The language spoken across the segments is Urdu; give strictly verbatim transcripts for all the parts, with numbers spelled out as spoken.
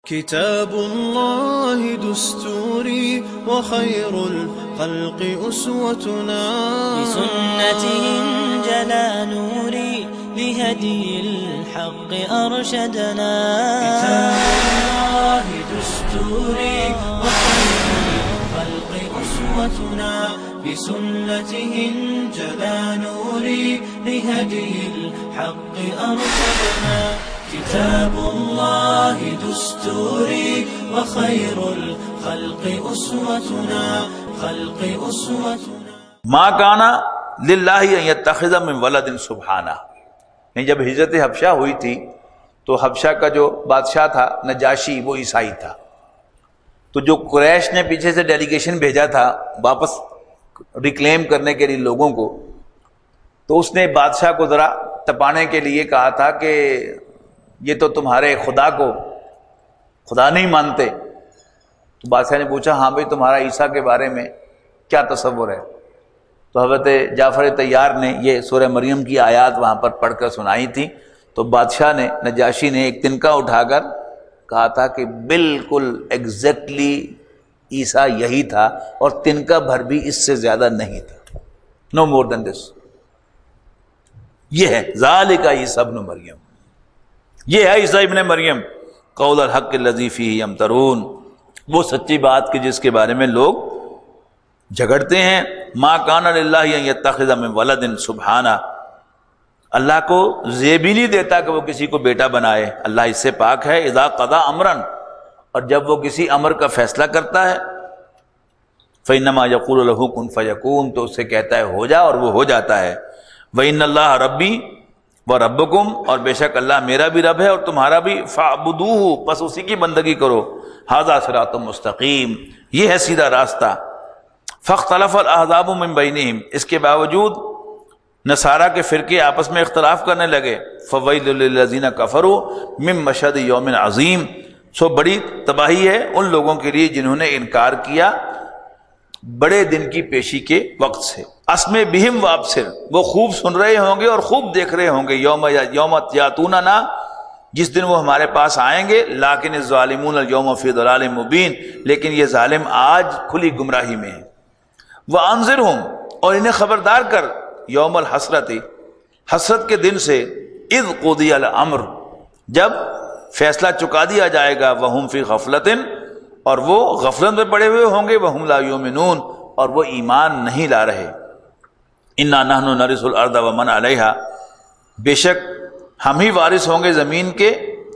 كتاب الله دستوري وخير الخلق أسوتنا، بسنته انجلى نوري لهدي الحق أرشدنا. كتاب الله دستوري وخير الخلق أسوتنا، بسنته انجلى نوري لهدي الحق أرشدنا. كتاب الله دستوري وخير الخلق أسوتنا، خلق أسوتنا. ما كان للہ ان يتخذ من ولد سبحانہ. جب ہجرت حبشہ ہوئی تھی تو حبشہ کا جو بادشاہ تھا نجاشی وہ عیسائی تھا، تو جو قریش نے پیچھے سے ڈیلیگیشن بھیجا تھا واپس ریکلیم کرنے کے لیے لوگوں کو، تو اس نے بادشاہ کو ذرا تپانے کے لیے کہا تھا کہ یہ تو تمہارے خدا کو خدا نہیں مانتے. تو بادشاہ نے پوچھا ہاں بھائی تمہارا عیسیٰ کے بارے میں کیا تصور ہے؟ تو حضرت جعفر طیار نے یہ سورہ مریم کی آیات وہاں پر پڑھ کر سنائی تھی. تو بادشاہ نے نجاشی نے ایک تنکا اٹھا کر کہا تھا کہ بالکل ایگزیکٹلی عیسیٰ یہی تھا اور تنکا بھر بھی اس سے زیادہ نہیں تھا. نو مور دین دس. یہ ہے ذالک عیسیٰ ابن مریم، یہ ہے عیسیٰ ابن مریم. قول الحق الذی فیہ یمترون، وہ سچی بات کی جس کے بارے میں لوگ جھگڑتے ہیں. ما کان للہ ان یتخذ من ولد سبحانہ، اللہ کو زیب ہی نہیں دیتا کہ وہ کسی کو بیٹا بنائے، اللہ اس سے پاک ہے. اذا قضا امرا، اور جب وہ کسی امر کا فیصلہ کرتا ہے فانما یقول له کن فیکون، تو اس سے کہتا ہے ہو جا اور وہ ہو جاتا ہے. وان اللہ ربی وربکم، اور بے شک اللہ میرا بھی رب ہے اور تمہارا بھی. فاعبدوہ، پس اسی کی بندگی کرو. ھذا صراط مستقیم، یہ ہے سیدھا راستہ. فاختلف الاحزاب من بینہم، اس کے باوجود نصارہ کے فرقے آپس میں اختلاف کرنے لگے. فویل للذین کفروا من مشہد یوم عظیم، سو بڑی تباہی ہے ان لوگوں کے لیے جنہوں نے انکار کیا بڑے دن کی پیشی کے وقت سے. اسمع بہم وابصر، وہ خوب سن رہے ہوں گے اور خوب دیکھ رہے ہوں گے. یوم یوم یاتوننا، جس دن وہ ہمارے پاس آئیں گے. لیکن الظالمون اليوم فی ضلال مبین، لیکن یہ ظالم آج کھلی گمراہی میں ہیں. وانذرہم، اور انہیں خبردار کر یوم الحسرت، حسرت کے دن سے. اذ قضی الامر، جب فیصلہ چکا دیا جائے گا. وہم فی غفلۃ، اور وہ غفلت میں پڑے ہوئے ہوں گے. وہم لا یؤمنون، اور وہ ایمان نہیں لا رہے. انا نحن نرث الارض ومن علیہا، بے شک ہم ہی وارث ہوں گے زمین کے.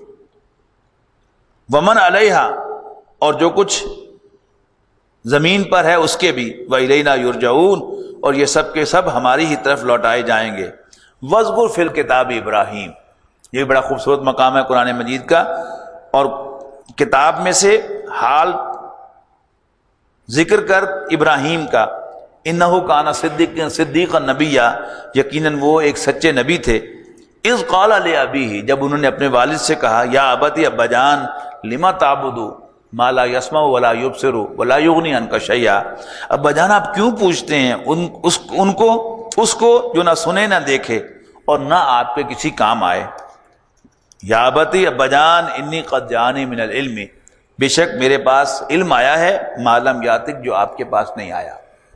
ومن علیہا، اور جو کچھ زمین پر ہے اس کے بھی. وإلینا یرجعون، اور یہ سب کے سب ہماری ہی طرف لوٹائے جائیں گے. واذکر فی الکتاب ابراہیم، یہ بڑا خوبصورت مقام ہے قرآن مجید کا. اور کتاب میں سے حال ذکر کر ابراہیم کا. انہ کان صدیق صدیقا نبیہ، یقیناً وہ ایک سچے نبی تھے. اذ قال لابیہ، جب انہوں نے اپنے والد سے کہا یا ابتی، ابا جان، لما تعبد ما لا يسمع ولا يبصر ولا يغني عنك شيئا، ابا جان آپ کیوں پوچھتے ہیں ان اس ان کو اس کو جو نہ سنے نہ دیکھے اور نہ آپ پہ کسی کام آئے. یا ابتی، ابا جان، انی قد جانی من العلم، بے شک میرے پاس علم آیا ہے. ما لم یاتک، جو آپ کے پاس نہیں آیا.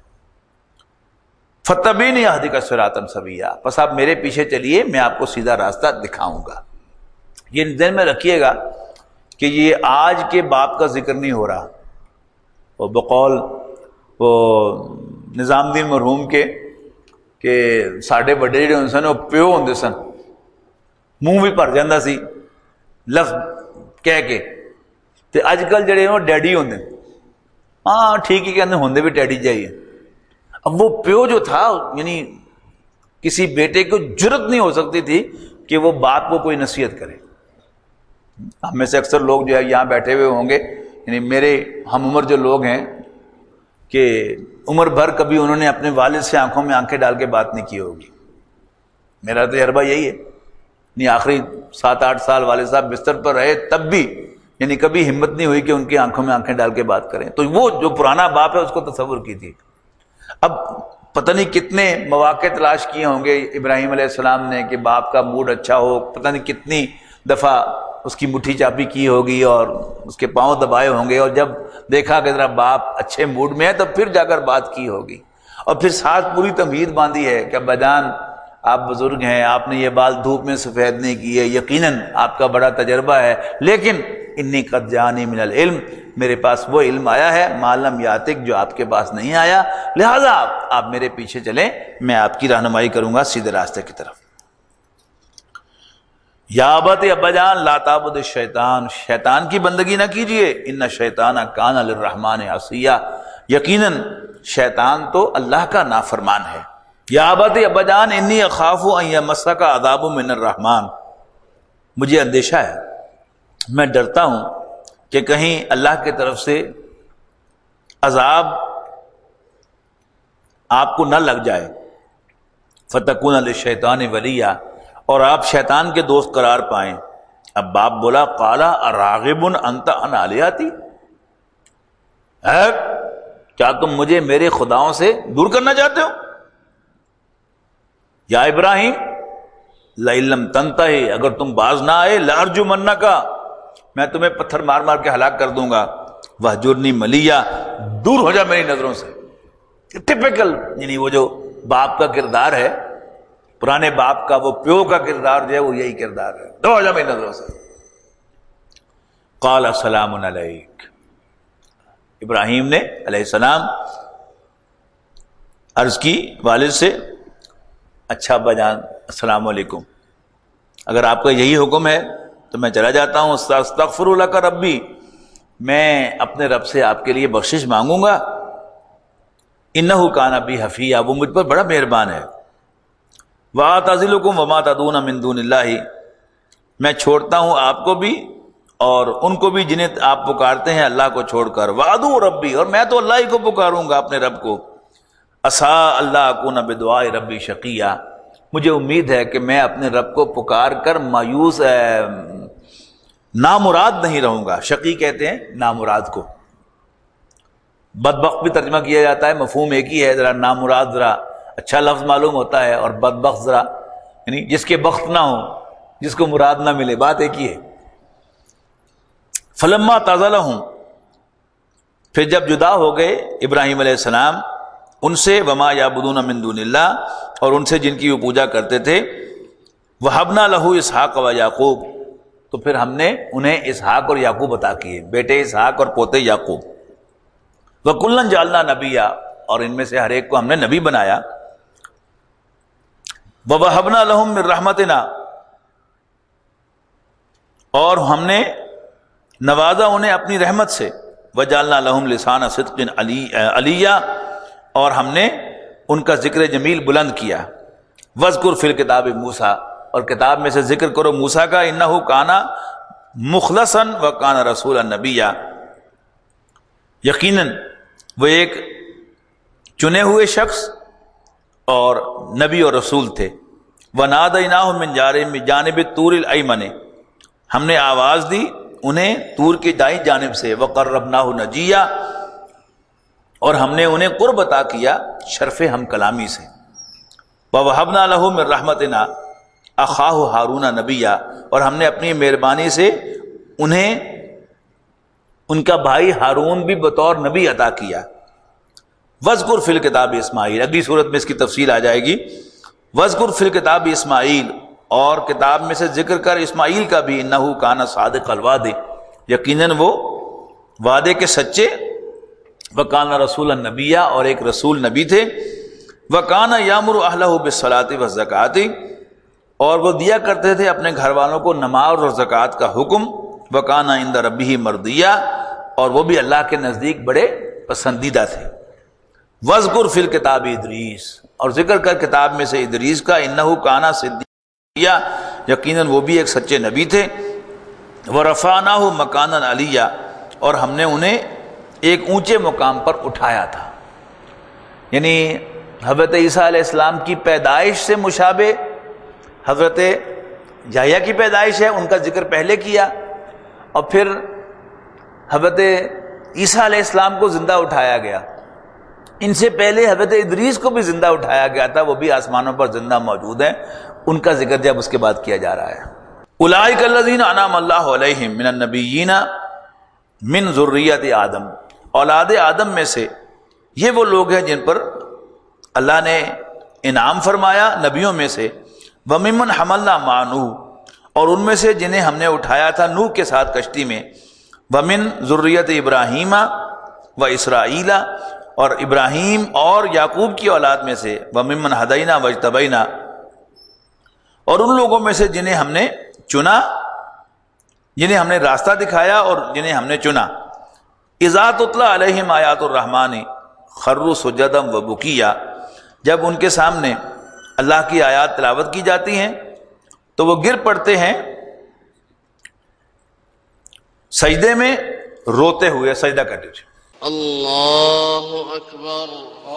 فتبینی اہدک صراطا سویا، پس آپ میرے پیچھے چلیے میں آپ کو سیدھا راستہ دکھاؤں گا. یہ ذہن میں رکھیے گا کہ یہ آج کے باپ کا ذکر نہیں ہو رہا. وہ بقول وہ نظام الدین مرحوم کے کہ ساڈے بڑے جڑے ہوندے سن وہ پیو ہوندے سن، منہ بھی بھر جاندا سی لفظ کہہ کے. تے اج کل جڑے وہ ڈیڈی ہوندے، ہاں ٹھیک ہی کہندے ہوندے بھی ڈیڈی جائیے. اب وہ پیو جو تھا، یعنی کسی بیٹے کو جرت نہیں ہو سکتی تھی کہ وہ باپ کو کوئی نصیحت کرے. ہم میں سے اکثر لوگ جو ہے یہاں بیٹھے ہوئے ہوں گے، یعنی میرے ہم عمر جو لوگ ہیں، کہ عمر بھر کبھی انہوں نے اپنے والد سے آنکھوں میں آنکھیں ڈال کے بات نہیں کی ہوگی. میرا تجربہ یہی ہے، یعنی آخری سات آٹھ سال والد صاحب بستر پر رہے تب بھی یعنی کبھی ہمت نہیں ہوئی کہ ان کی آنکھوں میں آنکھیں ڈال کے بات کریں. تو وہ جو پرانا باپ ہے اس کو تصور کی تھی. اب پتہ نہیں کتنے مواقع تلاش کیے ہوں گے ابراہیم علیہ السلام نے کہ باپ کا موڈ اچھا ہو. پتہ نہیں کتنی دفعہ اس کی مٹھی چاپی کی ہوگی اور اس کے پاؤں دبائے ہوں گے، اور جب دیکھا کہ ذرا باپ اچھے موڈ میں ہے تو پھر جا کر بات کی ہوگی، اور پھر ساتھ پوری تمہید باندھی ہے کہ ابا جان آپ بزرگ ہیں، آپ نے یہ بال دھوپ میں سفید نہیں کیے، یقیناً آپ کا بڑا تجربہ ہے، لیکن انی قد جانی من العلم، میرے پاس وہ علم آیا ہے معلم یاتک جو آپ کے پاس نہیں آیا، لہذا آپ میرے پیچھے چلیں، میں آپ کی رہنمائی کروں گا سیدھے راستے کی طرف۔ یا ابت، ابا جان لا تعبد الشیطان، شیطان کی بندگی نہ کیجئے، ان الشیطان کان للرحمن عصیا، یقیناً شیطان تو اللہ کا نافرمان ہے۔ یا ابت، ابا جان انی اخاف ان یمسک عذاب من الرحمن، مجھے اندیشہ ہے، میں ڈرتا ہوں کہ کہیں اللہ کی طرف سے عذاب آپ کو نہ لگ جائے، فتکون للشیطان ولیا، اور آپ شیطان کے دوست قرار پائیں۔ اب باپ بولا قالا اراغب انت عن آلیاتی، ہے کیا تم مجھے میرے خداؤں سے دور کرنا چاہتے ہو؟ یا ابراہیم لئن لم تنتہی، اگر تم باز نہ آئے لارجمنک، میں تمہیں پتھر مار مار کے ہلاک کر دوں گا، وہجرنی ملیا، دور ہو جا میری نظروں سے۔ ٹپیکل، یعنی وہ جو باپ کا کردار ہے، پرانے باپ کا وہ پیو کا کردار جو ہے وہ یہی کردار ہے، دور ہو جا میری نظروں سے۔ قال سلام علیک، ابراہیم نے علیہ السلام عرض کی والد سے، اچھا ابا جان السلام علیکم، اگر آپ کا یہی حکم ہے تو میں چلا جاتا ہوں، استغفر لک ربی، میں اپنے رب سے آپ کے لیے بخشش مانگوں گا، انہ کان بی حفیہ، وہ مجھ پر بڑا مہربان ہے، واعتزلکم وما تدعون من دون اللہ، میں چھوڑتا ہوں آپ کو بھی اور ان کو بھی جنہیں آپ پکارتے ہیں اللہ کو چھوڑ کر، وادعو ربی، اور میں تو اللہ ہی کو پکاروں گا اپنے رب کو، عسیٰ اللہ اکون بدعاء ربی شقیہ، مجھے امید ہے کہ میں اپنے رب کو پکار کر مایوس نامراد نہیں رہوں گا۔ شقی کہتے ہیں نامراد کو، بدبخت بھی ترجمہ کیا جاتا ہے، مفہوم ایک ہی ہے، ذرا نامراد ذرا اچھا لفظ معلوم ہوتا ہے، اور بدبخت ذرا یعنی جس کے بخت نہ ہو، جس کو مراد نہ ملے، بات ایک ہی ہے۔ فلما اعتزلہم، پھر جب جدا ہو گئے ابراہیم علیہ السلام ان سے، وما یعبدون من دون اللہ، اور ان سے جن کی وہ پوجا کرتے تھے، وہبنا لہ اسحاق و یعقوب، تو پھر ہم نے انہیں اسحاق اور یعقوب عطا کیے، بیٹے اسحاق اور پوتے یعقوب، وکلا جعلنا نبیا، اور ان میں سے ہر ایک کو ہم نے نبی بنایا، ووہبنا لہم من رحمتنا، اور ہم نے نوازا انہیں اپنی رحمت سے، وجعلنا لہم لسان صدق علی علیہ، اور ہم نے ان کا ذکر جمیل بلند کیا، وذکر فی الکتاب موسیٰ، اور کتاب میں سے ذکر کرو موسیٰ کا، انہ کان مخلصا وکان رسولا نبیا، یقیناً وہ ایک چنے ہوئے شخص اور نبی اور رسول تھے، ونادیناہ من جانب الطور الایمن، ہم نے آواز دی انہیں طور کی دائیں جانب سے، وقربناہ نجیہ، اور ہم نے انہیں قرب عطا کیا شرف ہم کلامی سے، ووہبنا لہ من رحمتنا اخاہ ہارون نبیا، اور ہم نے اپنی مہربانی سے انہیں ان کا بھائی ہارون بھی بطور نبی عطا کیا، وذکر فی الکتاب اسماعیل، اگلی صورت میں اس کی تفصیل آ جائے گی، وذکر فی الکتاب اسماعیل، اور کتاب میں سے ذکر کر اسماعیل کا بھی، انہ کان صادق الوعد، یقیناً وہ وعدے کے سچے، وکان رسول النبیہ، اور ایک رسول نبی تھے، وکان یامر اہلہ بالصلاۃ والزکوٰۃ، اور وہ دیا کرتے تھے اپنے گھر والوں کو نماز اور زکوٰۃ کا حکم، وکان عند ربہ مرضیہ، اور وہ بھی اللہ کے نزدیک بڑے پسندیدہ تھے، وذکر فی الکتاب ادریس، اور ذکر کر کتاب میں سے ادریس کا، انہ کان صدیقا، یقیناً وہ بھی ایک سچے نبی تھے، ورفعناہ مکانا علیہ، اور ہم نے انہیں ایک اونچے مقام پر اٹھایا تھا، یعنی حضرت عیسیٰ علیہ السلام کی پیدائش سے مشابہ حضرت یحییٰ کی پیدائش ہے، ان کا ذکر پہلے کیا، اور پھر حضرت عیسیٰ علیہ السلام کو زندہ اٹھایا گیا، ان سے پہلے حضرت ادریس کو بھی زندہ اٹھایا گیا تھا، وہ بھی آسمانوں پر زندہ موجود ہیں، ان کا ذکر جب اس کے بعد کیا جا رہا ہے۔ اولئک الذین انعم اللہ علیہم من النبیین من ذریت آدم، اولاد آدم میں سے یہ وہ لوگ ہیں جن پر اللہ نے انعام فرمایا نبیوں میں سے، وممن حملنا مع نوح، اور ان میں سے جنہیں ہم نے اٹھایا تھا نوح کے ساتھ کشتی میں، ومن ذریت ابراہیم و اسرائیل، اور ابراہیم اور یعقوب کی اولاد میں سے، وممن ہدینا واجتبینا، اور ان لوگوں میں سے جنہیں ہم نے چنا، جنہیں ہم نے راستہ دکھایا اور جنہیں ہم نے چنا۔ اذا تتلی علیہم آیات الرحمن خروا سجدا و بکیا، جب ان کے سامنے اللہ کی آیات تلاوت کی جاتی ہیں تو وہ گر پڑتے ہیں سجدے میں روتے ہوئے، سجدہ کرتے ہوئے۔ اللہ اکبر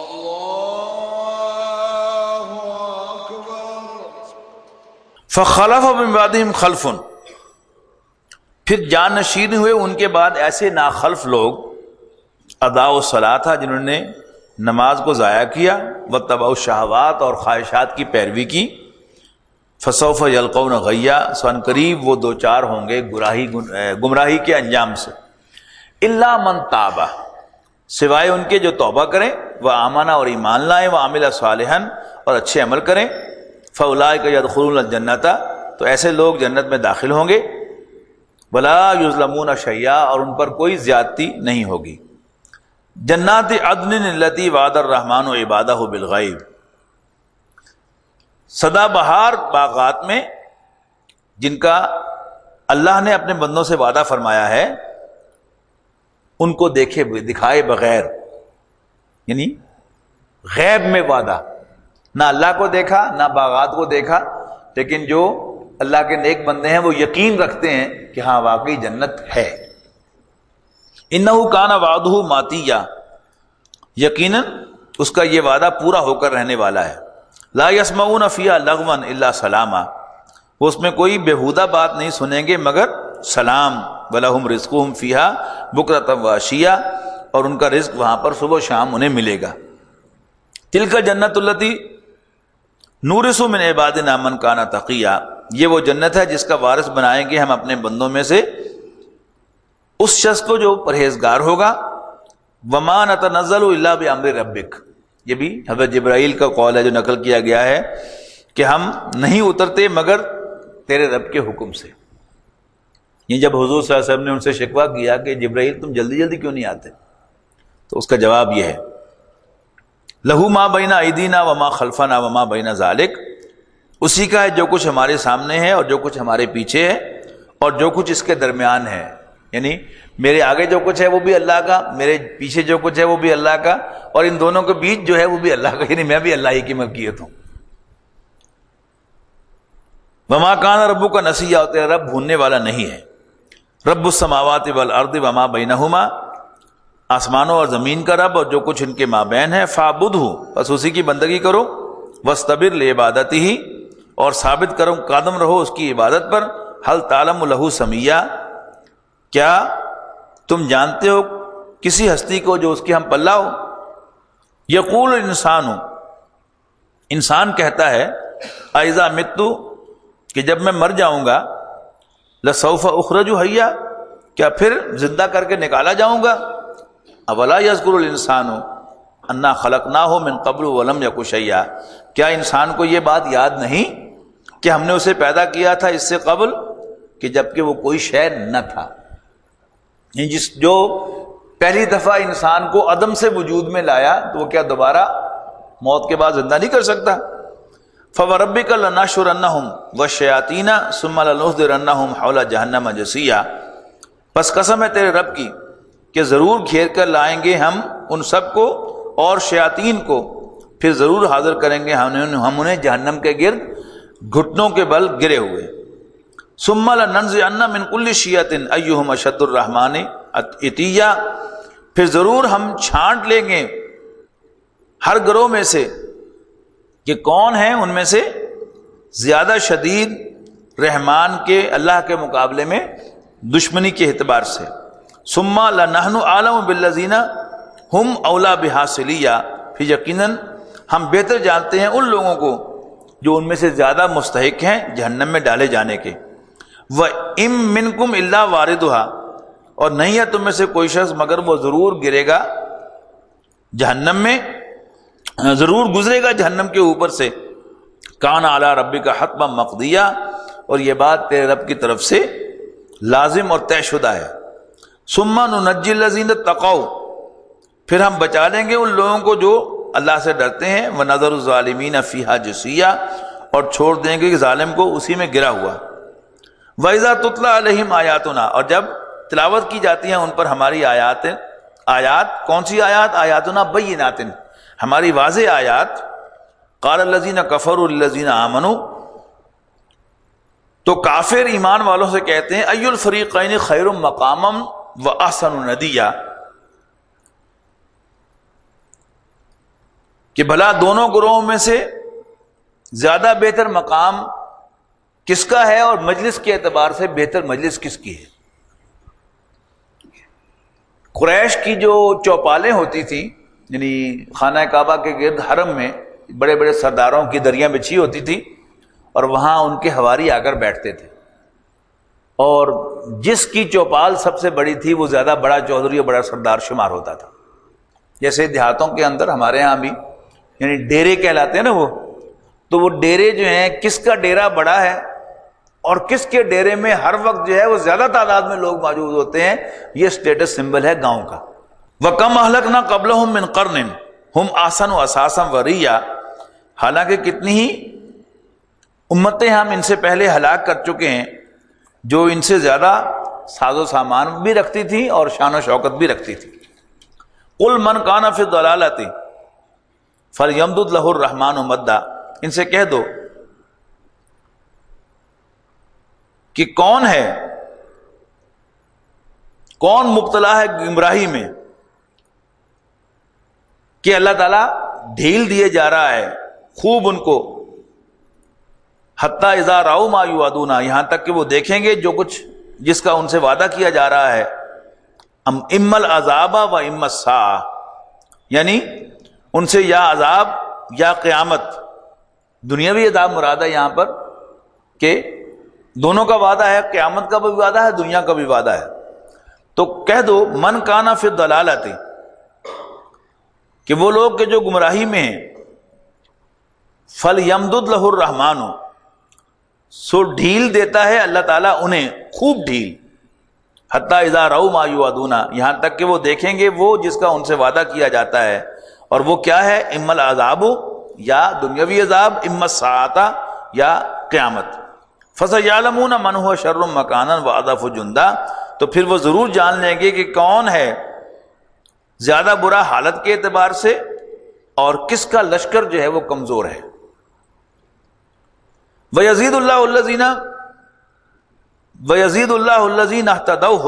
فخلف من بعدہم خلف، پھر جانشین ہوئے ان کے بعد ایسے ناخلف لوگ، اضاعوا الصلاۃ، جنہوں نے نماز کو ضائع کیا، واتبعوا الشہوات، اور خواہشات کی پیروی کی، فسوف یلقون غیا، سو ان قریب وہ دو چار ہوں گے گمراہی گمراہی کے انجام سے، الا من تاب، سوائے ان کے جو توبہ کریں، وہ آمنا، اور ایمان لائیں، وہ عامل صالحا، اور اچھے عمل کریں، فاولئک یدخلون الجنۃ، تو ایسے لوگ جنت میں داخل ہوں گے، ولا یظلمون شیئا، اور ان پر کوئی زیادتی نہیں ہوگی۔ جنات عدن التی وعد الرحمن عبادہ بالغیب، سدا بہار باغات میں جن کا اللہ نے اپنے بندوں سے وعدہ فرمایا ہے، ان کو دیکھے دکھائے بغیر، یعنی غیب میں وعدہ، نہ اللہ کو دیکھا نہ باغات کو دیکھا، لیکن جو اللہ کے نیک بندے ہیں وہ یقین رکھتے ہیں کہ ہاں واقعی جنت ہے۔ انہ کان وعدہ ماتیہ، یقیناً اس کا یہ وعدہ پورا ہو کر رہنے والا ہے۔ لا یسمعون فیہا لغوا الا سلاما، وہ اس میں کوئی بیہودہ بات نہیں سنیں گے مگر سلام، ولہم رزقہم فیہا بکرۃ وعشیا، اور ان کا رزق وہاں پر صبح و شام انہیں ملے گا۔ تلک جنت التی نورث من عبادنا من کان تقیا، یہ وہ جنت ہے جس کا وارث بنائیں گے ہم اپنے بندوں میں سے اس شخص کو جو پرہیزگار ہوگا۔ وما نتنزل الا بامر ربک، یہ بھی حضرت جبرائیل کا قول ہے جو نقل کیا گیا ہے کہ ہم نہیں اترتے مگر تیرے رب کے حکم سے۔ یہ جب حضور صلی اللہ علیہ وسلم نے ان سے شکوہ کیا کہ جبرائیل تم جلدی جلدی کیوں نہیں آتے، تو اس کا جواب یہ ہے، لہو ما بین ایدینا وما خلفنا وما بین ذالک، اسی کا ہے جو کچھ ہمارے سامنے ہے اور جو کچھ ہمارے پیچھے ہے اور جو کچھ اس کے درمیان ہے، یعنی میرے آگے جو کچھ ہے وہ بھی اللہ کا، میرے پیچھے جو کچھ ہے وہ بھی اللہ کا، اور ان دونوں کے بیچ جو ہے وہ بھی اللہ کا، یعنی میں بھی اللہ ہی کی ملکیت ہوں۔ وما کان ربک نسیا، تیرا رب بھولنے والا نہیں ہے۔ رب السماوات والارض وما بینہما، آسمانوں اور زمین کا رب اور جو کچھ ان کے مابین ہے، فاعبدہ، بس اسی کی بندگی کرو، واستبر لعبادتہ، اور ثابت کرو قادم رہو اس کی عبادت پر، هل تعلم له سمیہ، کیا تم جانتے ہو کسی ہستی کو جو اس کے ہم پلہ ہو؟ یقول الانسان، انسان کہتا ہے، اذا مت، کہ جب میں مر جاؤں گا، لسوف اخرج حیا، کیا پھر زندہ کر کے نکالا جاؤں گا؟ اولا یذکر الانسان انا خلقناہ من قبل ولم یک شیئا، کیا انسان کو یہ بات یاد نہیں کہ ہم نے اسے پیدا کیا تھا اس سے قبل کہ جبکہ وہ کوئی شے نہ تھا۔ جس جو پہلی دفعہ انسان کو عدم سے وجود میں لایا تو وہ کیا دوبارہ موت کے بعد زندہ نہیں کر سکتا؟ فوربک لنحشرنہم والشیاطین ثم لنحضرنہم حول جہنم جثیا، پس قسم ہے تیرے رب کی کہ ضرور گھیر کر لائیں گے ہم ان سب کو اور شیاطین کو، پھر ضرور حاضر کریں گے ہم انہیں جہنم کے گرد گھٹنوں کے بل گرے ہوئے۔ ثم لننزعن من كل شیعۃ ایہم اشد الرحمن عتیا، پھر ضرور ہم چھانٹ لیں گے ہر گروہ میں سے کہ کون ہیں ان میں سے زیادہ شدید رحمان کے اللہ کے مقابلے میں دشمنی کے اعتبار سے۔ ثم لنحن اعلم بالذین ہم اولا بہا صلیہ، پھر یقیناً ہم بہتر جانتے ہیں ان لوگوں کو جو ان میں سے زیادہ مستحق ہیں جہنم میں ڈالے جانے کے۔ وَإِن مِّنكُمْ إِلَّا وَارِدُهَا، اور نہیں ہے تم میں سے کوئی شخص مگر وہ ضرور گرے گا جہنم میں، ضرور گزرے گا جہنم کے اوپر سے. کان علی ربک حتما مقضیہ، اور یہ بات تیرے رب کی طرف سے لازم اور طے شدہ ہے. ثم ننجی الذین اتقوا، پھر ہم بچا لیں گے ان لوگوں کو جو اللہ سے ڈرتے ہیں. ونذر الظالمین فیہا جثیا، اور چھوڑ دیں گے کہ ظالم کو اسی میں گرا ہوا. وَإِذَا تُتْلَىٰ عَلَيْهِمْ آیاتنا، اور جب تلاوت کی جاتی ہیں ان پر ہماری آیات، آیات کون سی آیات؟ آیاتنا بینات، ہماری واضح آیات. قال الذین کفروا للذین آمنوا، تو کافر ایمان والوں سے کہتے ہیں ای الفریقین خیر مقاما واحسن ندیا، کہ بھلا دونوں گروہوں میں سے زیادہ بہتر مقام کس کا ہے اور مجلس کے اعتبار سے بہتر مجلس کس کی ہے. قریش کی جو چوپالیں ہوتی تھیں، یعنی خانہ کعبہ کے گرد حرم میں بڑے بڑے سرداروں کی دریاں بچھی ہوتی تھی، اور وہاں ان کے حواری آ کر بیٹھتے تھے، اور جس کی چوپال سب سے بڑی تھی وہ زیادہ بڑا چودھری اور بڑا سردار شمار ہوتا تھا. جیسے دیہاتوں کے اندر ہمارے ہاں بھی یعنی ڈیرے کہلاتے ہیں نا وہ، تو وہ ڈیرے جو ہیں کس کا ڈیرا بڑا ہے اور کس کے ڈیرے میں ہر وقت جو ہے وہ زیادہ تعداد میں لوگ موجود ہوتے ہیں، یہ اسٹیٹس سمبل ہے گاؤں کا. وَكَمْ أَهْلَكْنَا قَبْلَهُمْ مِنْ قَرْنٍ هُمْ أَحْسَنُ أَثَاثًا وَرِئًّا، حالانکہ کتنی ہی امتیں ہم ان سے پہلے ہلاک کر چکے ہیں جو ان سے زیادہ ساز و سامان بھی رکھتی تھی اور شان و شوکت بھی رکھتی تھی. قُلْ مَنْ كَانَ فِي الضَّلَالَةِ فَلْيَمْدُدْ لَهُ الرَّحْمَٰنُ مَدًّا، ان سے کہہ دو کہ کون ہے، کون مبتلا ہے گمراہی میں کہ اللہ تعالیٰ ڈھیل دیے جا رہا ہے خوب ان کو. حتیٰ اذا رأوا ما یوعدون، یہاں تک کہ وہ دیکھیں گے جو کچھ جس کا ان سے وعدہ کیا جا رہا ہے. اما العذاب و اما الساعہ، یعنی ان سے یا عذاب یا قیامت. دنیاوی عذاب مراد ہے یہاں پر کہ دونوں کا وعدہ ہے، قیامت کا بھی وعدہ ہے، دنیا کا بھی وعدہ ہے. تو کہہ دو من کانا فی الضلالۃ، کہ وہ لوگ کہ جو گمراہی میں ہیں، فلیمدد لہ الرحمن، سو ڈھیل دیتا ہے اللہ تعالیٰ انہیں خوب ڈھیل. حتیٰ اذا رأوا ما یوعدون، یہاں تک کہ وہ دیکھیں گے وہ جس کا ان سے وعدہ کیا جاتا ہے، اور وہ کیا ہے؟ اما العذاب، یا دنیاوی عذاب، اما الساعۃ، یا قیامت. فَسَيَعْلَمُونَ مَنْ هُوَ شَرٌّ مَكَانًا وَأَضْعَفُ جُنْدًا، تو پھر وہ ضرور جان لیں گے کہ کون ہے زیادہ برا حالت کے اعتبار سے اور کس کا لشکر جو ہے وہ کمزور ہے. وَيَزِيدُ اللَّهُ الَّذِينَ وَيَزِيدُ اللَّهُ الَّذِينَ اهْتَدَوْا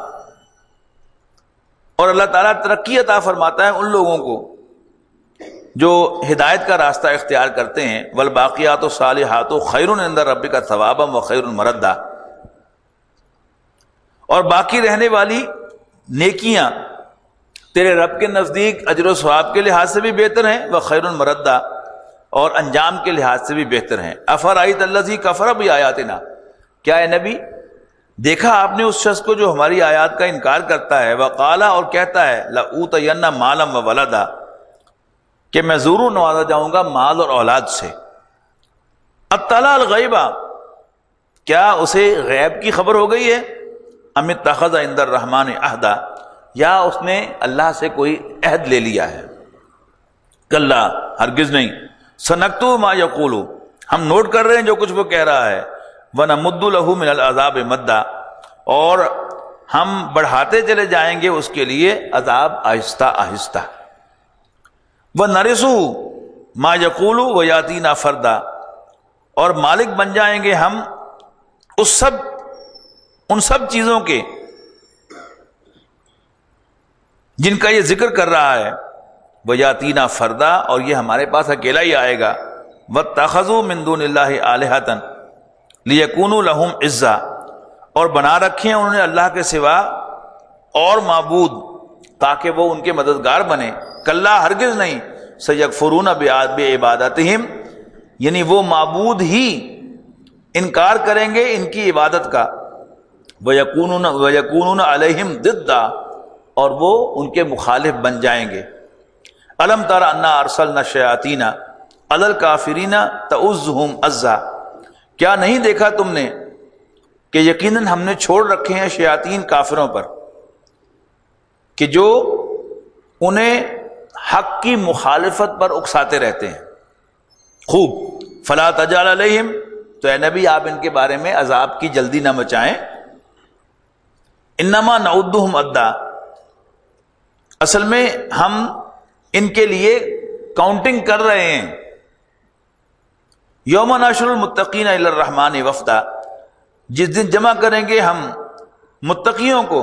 هُدًى، اور اللہ تعالیٰ ترقی عطا فرماتا ہے ان لوگوں کو جو ہدایت کا راستہ اختیار کرتے ہیں. والباقیات الصالحات خیر عند ربک ثوابا وخیر مردا، اور باقی رہنے والی نیکیاں تیرے رب کے نزدیک اجر و ثواب کے لحاظ سے بھی بہتر ہیں، وخیر مردا، اور انجام کے لحاظ سے بھی بہتر ہیں. افرأیت الذی کفر بآیاتنا، کیا اے نبی دیکھا آپ نے اس شخص کو جو ہماری آیات کا انکار کرتا ہے. وقال، اور کہتا ہے لأوتین مالا وولدا، کہ میں ضرور نوازا جاؤں گا مال اور اولاد سے. اطلع الغیب، کیا اسے غیب کی خبر ہو گئی ہے؟ ام اتخذ عند الرحمن عہدا، یا اس نے اللہ سے کوئی عہد لے لیا ہے؟ کلا، ہرگز نہیں. سنکتب ما یقول، ہم نوٹ کر رہے ہیں جو کچھ وہ کہہ رہا ہے. ونمد له من العذاب مدا، اور ہم بڑھاتے چلے جائیں گے اس کے لیے عذاب آہستہ آہستہ. وَنَرِثُهُ مَا يَقُولُ وَيَأْتِينَا فَرْدًا، اور مالک بن جائیں گے ہم اس سب ان سب چیزوں کے جن کا یہ ذکر کر رہا ہے. وَيَأْتِينَا فَرْدًا، اور یہ ہمارے پاس اکیلا ہی آئے گا. وَاتَّخَذُوا مِن دُونِ اللَّهِ آلِهَةً لِيَكُونُوا لَهُمْ عِزًّا، اور بنا رکھے ہیں انہوں نے اللہ کے سوا اور معبود تاکہ وہ ان کے مددگار بنے. کلا، ہرگز نہیں. سیکفرون بعبادتہم، یعنی وہ معبود ہی انکار کریں گے ان کی عبادت کا، وَيَكُونُونَ وَيَكُونُونَ عَلَيْهِمْ ضِدًّا، اور وہ ان کے مخالف بن جائیں گے۔ أَلَمْ تَرَ أَنَّا أَرْسَلْنَا الشَّيَاطِينَ عَلَى الْكَافِرِينَ تَؤُزُّهُمْ أَزًّا، کیا نہیں دیکھا تم نے کہ یقیناً ہم نے چھوڑ رکھے ہیں شیاطین کافروں پر کہ جو انہیں حق کی مخالفت پر اکساتے رہتے ہیں۔ خوب، فَلَا تَجْعَلْ عَلَيْهِمْ، تو اے نبی آپ ان کے بارے میں عذاب کی جلدی نہ مچائیں۔ انما نعدهم عدا، اصل میں ہم ان کے لیے کاؤنٹنگ کر رہے ہیں۔ یوم نحشر المتقین الی الرحمن وفدا، جس دن جمع کریں گے ہم متقیوں کو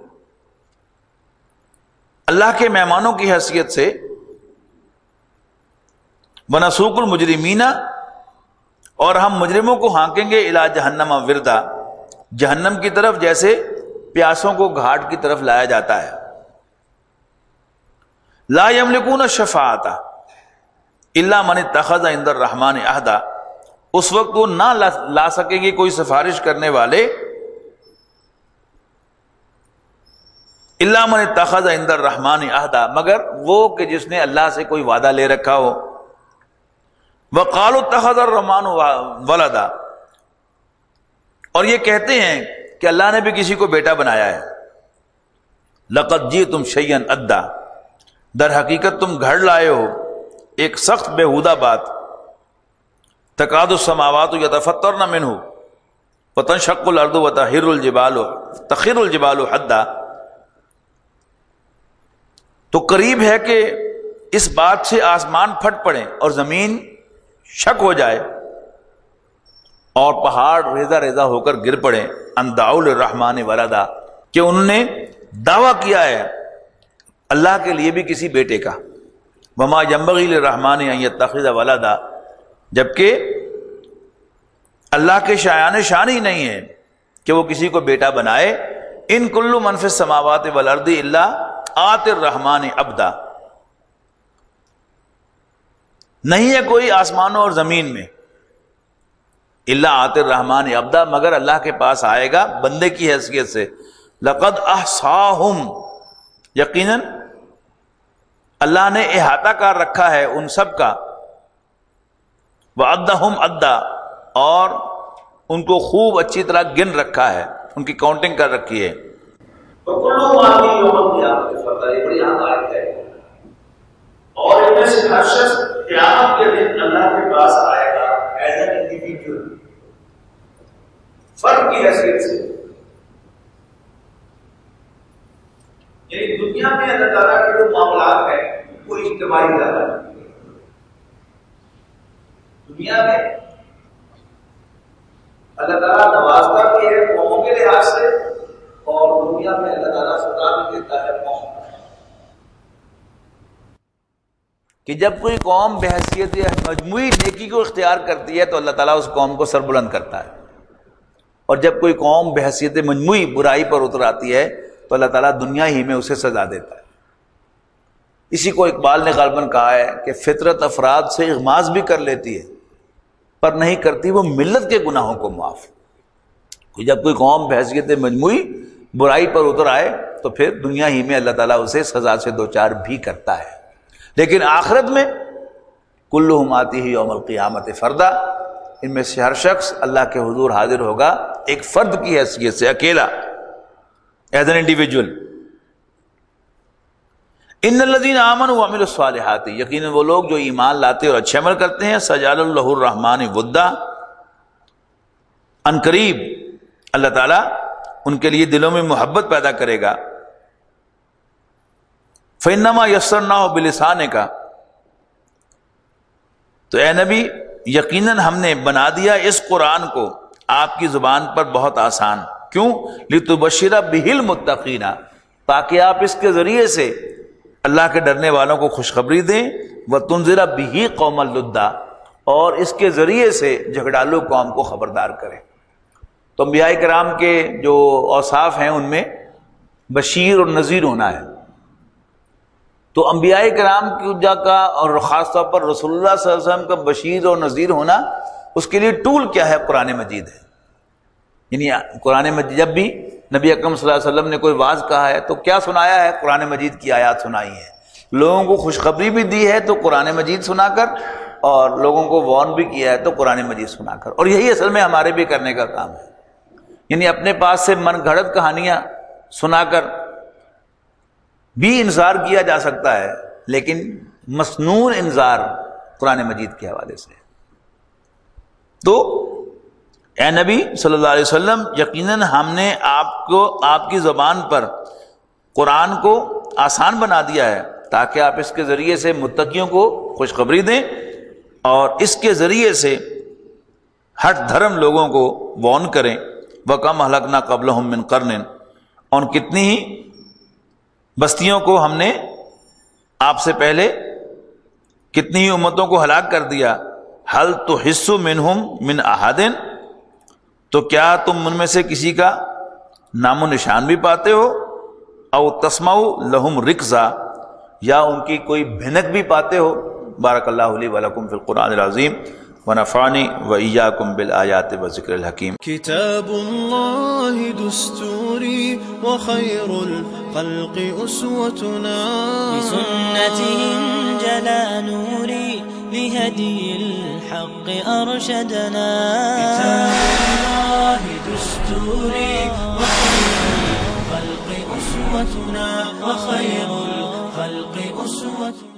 اللہ کے مہمانوں کی حیثیت سے، ونسوق المجرمین، اور ہم مجرموں کو ہانکیں گے الی جہنم وردا، جہنم کی طرف جیسے پیاسوں کو گھاٹ کی طرف لایا جاتا ہے۔ لا یملکون الشفاعۃ الا من اتخذ عند الرحمن عہدا، اس وقت وہ نہ لا سکیں گے کوئی سفارش کرنے والے، الا من اتخذ عند الرحمن عہدا، مگر وہ کہ جس نے اللہ سے کوئی وعدہ لے رکھا ہو۔ وقالوا اتخذ الرحمن ولدا، اور یہ کہتے ہیں کہ اللہ نے بھی کسی کو بیٹا بنایا ہے۔ لقد جئتم شیئا ادا، در حقیقت تم گھڑ لائے ہو ایک سخت بےہودہ بات۔ تکاد السماوات یتفطرن منہ وتنشق الارض وتخر الجبال تخر الجبال حدا، تو قریب ہے کہ اس بات سے آسمان پھٹ پڑے اور زمین شک ہو جائے اور پہاڑ ریزہ ریزہ ہو کر گر پڑے۔ ان دعوا للرحمن ولدا، کہ انہوں نے دعویٰ کیا ہے اللہ کے لیے بھی کسی بیٹے کا۔ وما ينبغي للرحمن ان يتخذ ولدا، جبکہ اللہ کے شایان شان ہی نہیں ہے کہ وہ کسی کو بیٹا بنائے۔ ان کل من فی السماوات والارض الا آتی الرحمن عبدا، نہیں ہے کوئی آسمانوں اور زمین میں الا آتی الرحمن عبدا، مگر اللہ کے پاس آئے گا بندے کی حیثیت سے۔ لقد احصاہم، یقیناً اللہ نے احاطہ کر رکھا ہے ان سب کا، وعدہم عدا، اور ان کو خوب اچھی طرح گن رکھا ہے، ان کی کاؤنٹنگ کر رکھی ہے۔ اور ان میں سے ہر شخص قیامت کے دن اللہ کے پاس آئے گا ایز این انڈیویجول، فرد کی حیثیت سے۔ یعنی دنیا میں اللہ تعالیٰ کے جو معاملات ہیں وہ اجتماعی زیادہ ہے۔ دنیا میں اللہ تعالیٰ نوازتا بھی ہے قوموں کے لحاظ سے، اور دنیا میں اللہ تعالیٰ سزا بھی دیتا ہے قوم کہ جب کوئی قوم بحیثیت مجموعی نیکی کو اختیار کرتی ہے تو اللہ تعالیٰ اس قوم کو سربلند کرتا ہے، اور جب کوئی قوم بحیثیت مجموعی برائی پر اتر آتی ہے تو اللہ تعالیٰ دنیا ہی میں اسے سزا دیتا ہے۔ اسی کو اقبال نے غالباً کہا ہے کہ فطرت افراد سے اغماض بھی کر لیتی ہے پر نہیں کرتی وہ ملت کے گناہوں کو معاف۔ جب کوئی قوم بحیثیت مجموعی برائی پر اتر آئے تو پھر دنیا ہی میں اللہ تعالیٰ اسے سزا سے دوچار بھی کرتا ہے، لیکن آخرت میں کلہم آتیہ یوم القیامت فردا، ان میں سے ہر شخص اللہ کے حضور حاضر ہوگا ایک فرد کی حیثیت سے، اکیلا، ایز این انڈیویجول۔ ان الذین آمنوا وعملوا الصالحات، یقیناً وہ لوگ جو ایمان لاتے اور اچھے عمل کرتے ہیں، سجعل لہ الرحمن ودا، ان قریب اللہ تعالیٰ ان کے لیے دلوں میں محبت پیدا کرے گا۔ فإنما یسرناہ بلسانک، تو اے نبی یقیناً ہم نے بنا دیا اس قرآن کو آپ کی زبان پر بہت آسان۔ کیوں؟ لتبشر بہ المتقین، تاکہ آپ اس کے ذریعے سے اللہ کے ڈرنے والوں کو خوشخبری دیں، وتنذر بہ قوما لدا، اور اس کے ذریعے سے جھگڑالو قوم کو خبردار کریں۔ تو انبیاء کرام کے جو اوصاف ہیں ان میں بشیر اور نذیر ہونا ہے، تو انبیاء کرام کی کا اور خاص طور پر رسول اللہ صلی اللہ علیہ وسلم کا بشیر اور نذیر ہونا اس کے لیے ٹول کیا ہے؟ قرآن مجید ہے. یعنی قرآن مجید جب بھی نبی اکرم صلی اللہ علیہ وسلم نے کوئی واعظ کہا ہے تو کیا سنایا ہے؟ قرآن مجید کی آیات سنائی ہے. لوگوں کو خوشخبری بھی دی ہے تو قرآن مجید سنا کر، اور لوگوں کو وارن بھی کیا ہے تو قرآن مجید سنا کر. اور یہی اصل میں ہمارے بھی کرنے کا کام ہے. یعنی اپنے پاس سے من گھڑت کہانیاں سنا کر بھی انذار کیا جا سکتا ہے، لیکن مسنون انذار قرآن مجید کے حوالے سے. تو اے نبی صلی اللہ علیہ وسلم، یقیناً ہم نے آپ کو آپ کی زبان پر قرآن کو آسان بنا دیا ہے تاکہ آپ اس کے ذریعے سے متقیوں کو خوشخبری دیں اور اس کے ذریعے سے ہٹ دھرم لوگوں کو وارن کریں. وَكَمْ أَهْلَكْنَا قَبْلَهُم مِّن قَرْنٍ، اور کتنی ہی بستیوں کو ہم نے آپ سے پہلے کتنی ہی امتوں کو ہلاک کر دیا. هَلْ تُحِسُّ مِنْهُمْ مِنْ أَحَدٍ، تو کیا تم ان میں سے کسی کا نام و نشان بھی پاتے ہو؟ او تسمعوا لهم رکزا، یا ان کی کوئی بھنک بھی پاتے ہو. بارک اللہ لی ولکم فی القرآن العظیم ونفعنی وإیاکم بالآیات والذکر الحکیم. کتاب اللہ دستوری وخیر الخلق اسوتنا بسنته انجلى نوري لهدي الحق أرشدنا. کتاب اللہ دستوری وخیر الخلق اسوتنا وخیر الخلق اسوتنا